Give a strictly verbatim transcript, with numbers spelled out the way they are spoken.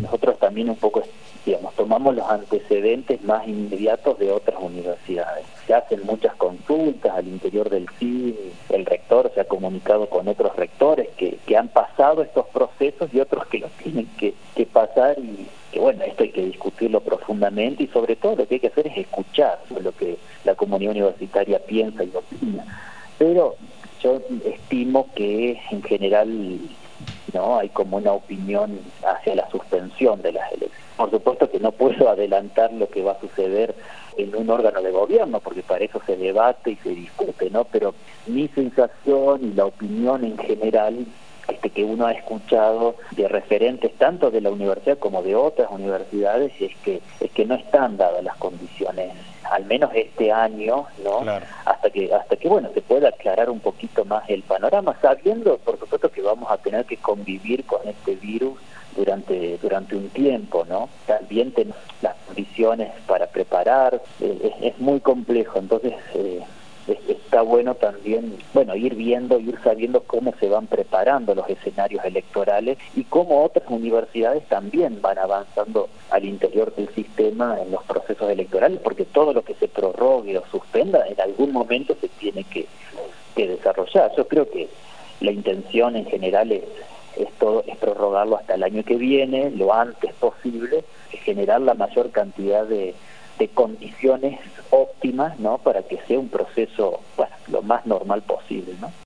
nosotros también un poco, digamos, tomamos los antecedentes más inmediatos de otras universidades. Se hacen muchas consultas al interior del C I N, el rector se ha comunicado con otros rectores que, que han pasado estos procesos y otros que los tienen que, que pasar, y que bueno, esto hay que discutirlo profundamente, y sobre todo lo que hay que hacer es escuchar lo que la comunidad universitaria piensa y opina. Pero yo estimo que en general no hay como una opinión hacia la suspensión de las elecciones. Por supuesto que no puedo adelantar lo que va a suceder en un órgano de gobierno, porque para eso se debate y se discute, ¿no? Pero mi sensación y la opinión en general este, que uno ha escuchado de referentes tanto de la universidad como de otras universidades es que es que no están dadas las condiciones, al menos este año, ¿no? Claro. Hasta que hasta que bueno se pueda aclarar un poquito más el panorama, sabiendo por supuesto que vamos a tener que convivir con este virus durante durante un tiempo, ¿no? También tenemos las condiciones para preparar, eh, es, es muy complejo, entonces eh, es, está bueno también, bueno, ir viendo, ir sabiendo cómo se van preparando los escenarios electorales y cómo otras universidades también van avanzando al interior del sistema en los procesos electorales, porque todo lo que se prorrogue o suspenda en algún momento se tiene que, que desarrollar. Yo creo que la intención en general es es todo es prorrogarlo hasta el año que viene, lo antes posible, generar la mayor cantidad de, de condiciones óptimas, ¿no? Para que sea un proceso, bueno, lo más normal posible, ¿no?